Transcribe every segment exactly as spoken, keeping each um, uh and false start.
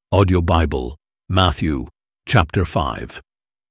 Audio Bible, Matthew, chapter five.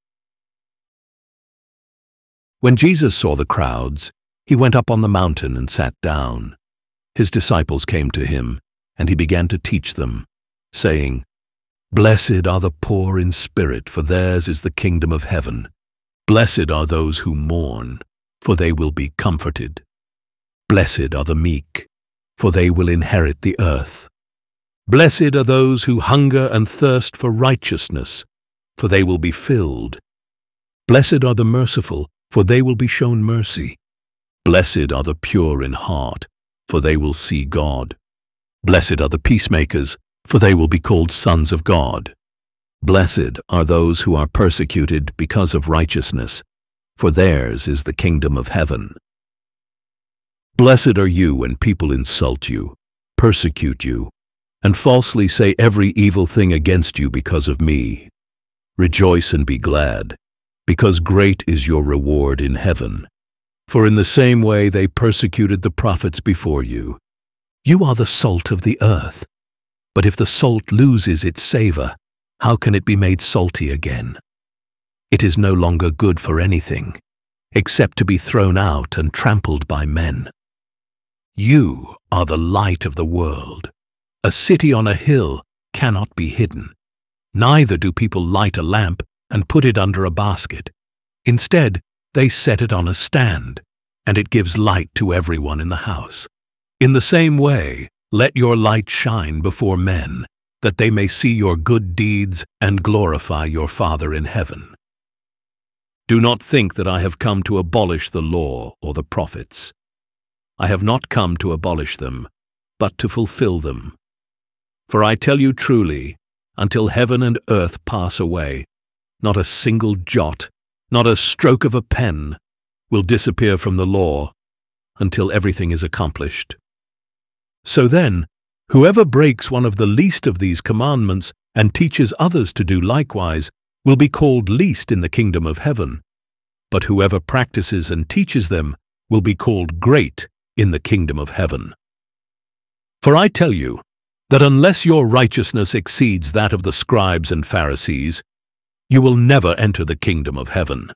When Jesus saw the crowds, he went up on the mountain and sat down. His disciples came to him, and he began to teach them, saying, "Blessed are the poor in spirit, for theirs is the kingdom of heaven. Blessed are those who mourn, for they will be comforted. Blessed are the meek, for they will inherit the earth. Blessed are those who hunger and thirst for righteousness, for they will be filled. Blessed are the merciful, for they will be shown mercy. Blessed are the pure in heart, for they will see God. Blessed are the peacemakers, for they will be called sons of God. Blessed are those who are persecuted because of righteousness, for theirs is the kingdom of heaven. Blessed are you when people insult you, persecute you, and falsely say every evil thing against you because of me. Rejoice and be glad, because great is your reward in heaven. For in the same way they persecuted the prophets before you. You are the salt of the earth. But if the salt loses its savor, how can it be made salty again? It is no longer good for anything, except to be thrown out and trampled by men. You are the light of the world. A city on a hill cannot be hidden. Neither do people light a lamp and put it under a basket. Instead, they set it on a stand, and it gives light to everyone in the house. In the same way, let your light shine before men, that they may see your good deeds and glorify your Father in heaven. Do not think that I have come to abolish the law or the prophets. I have not come to abolish them, but to fulfill them. For I tell you truly, until heaven and earth pass away, not a single jot, not a stroke of a pen, will disappear from the law until everything is accomplished. So then, whoever breaks one of the least of these commandments and teaches others to do likewise will be called least in the kingdom of heaven. But whoever practices and teaches them will be called great in the kingdom of heaven. For I tell you, that unless your righteousness exceeds that of the scribes and Pharisees, you will never enter the kingdom of heaven.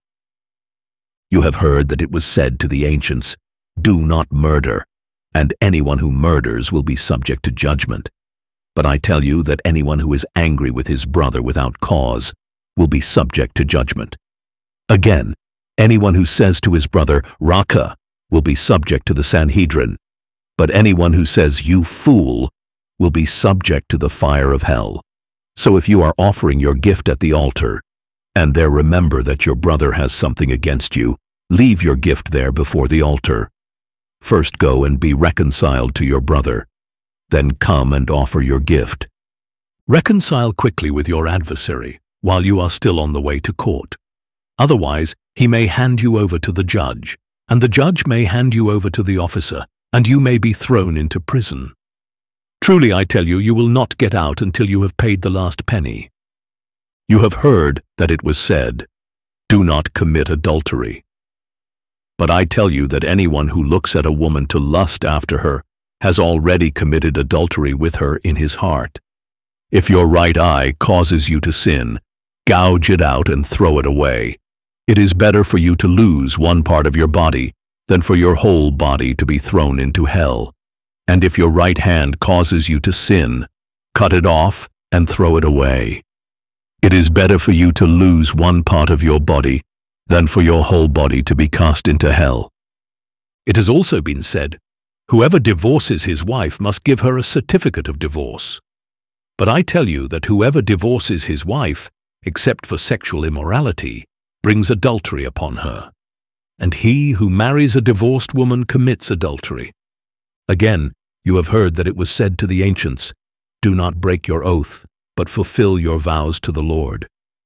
You have heard that it was said to the ancients, 'Do not murder,' and anyone who murders will be subject to judgment. But I tell you that anyone who is angry with his brother without cause will be subject to judgment. Again, anyone who says to his brother, 'Raca,' will be subject to the Sanhedrin. But anyone who says, 'You fool,' will be subject to the fire of hell. So if you are offering your gift at the altar, and there remember that your brother has something against you, leave your gift there before the altar. First go and be reconciled to your brother, then come and offer your gift. Reconcile quickly with your adversary while you are still on the way to court. Otherwise, he may hand you over to the judge, and the judge may hand you over to the officer, and you may be thrown into prison. Truly I tell you, you will not get out until you have paid the last penny. You have heard that it was said, 'Do not commit adultery.' But I tell you that anyone who looks at a woman to lust after her has already committed adultery with her in his heart. If your right eye causes you to sin, gouge it out and throw it away. It is better for you to lose one part of your body than for your whole body to be thrown into hell. And if your right hand causes you to sin, cut it off and throw it away. It is better for you to lose one part of your body than for your whole body to be cast into hell. It has also been said, 'Whoever divorces his wife must give her a certificate of divorce.' But I tell you that whoever divorces his wife, except for sexual immorality, brings adultery upon her. And he who marries a divorced woman commits adultery. Again, you have heard that it was said to the ancients, 'Do not break your oath, but fulfill your vows to the Lord.'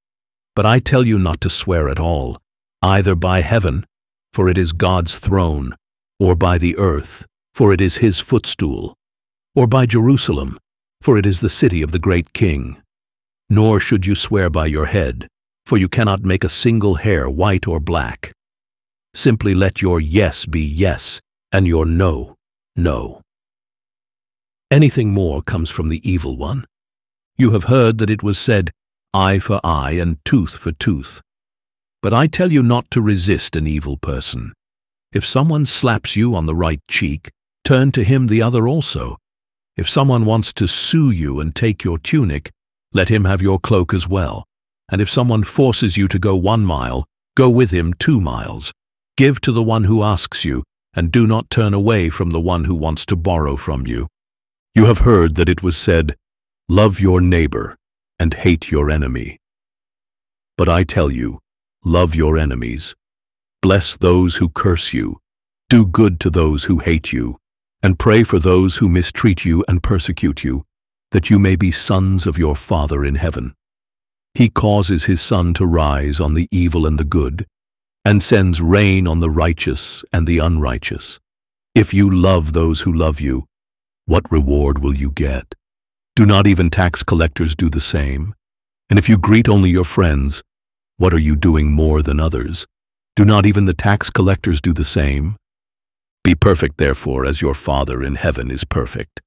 But I tell you not to swear at all, either by heaven, for it is God's throne, or by the earth, for it is his footstool, or by Jerusalem, for it is the city of the great King. Nor should you swear by your head, for you cannot make a single hair white or black. Simply let your yes be yes, and your no, no. Anything more comes from the evil one. You have heard that it was said, eye for eye and tooth for tooth. But I tell you not to resist an evil person. If someone slaps you on the right cheek, turn to him the other also. If someone wants to sue you and take your tunic, let him have your cloak as well. And if someone forces you to go one mile, go with him two miles. Give to the one who asks you, and do not turn away from the one who wants to borrow from you. You have heard that it was said, love your neighbor and hate your enemy. But I tell you, love your enemies. Bless those who curse you. Do good to those who hate you, and pray for those who mistreat you and persecute you, that you may be sons of your Father in heaven. He causes his sun to rise on the evil and the good, and sends rain on the righteous and the unrighteous. If you love those who love you, what reward will you get? Do not even tax collectors do the same? And if you greet only your friends, what are you doing more than others? Do not even the tax collectors do the same? Be perfect, therefore, as your Father in heaven is perfect.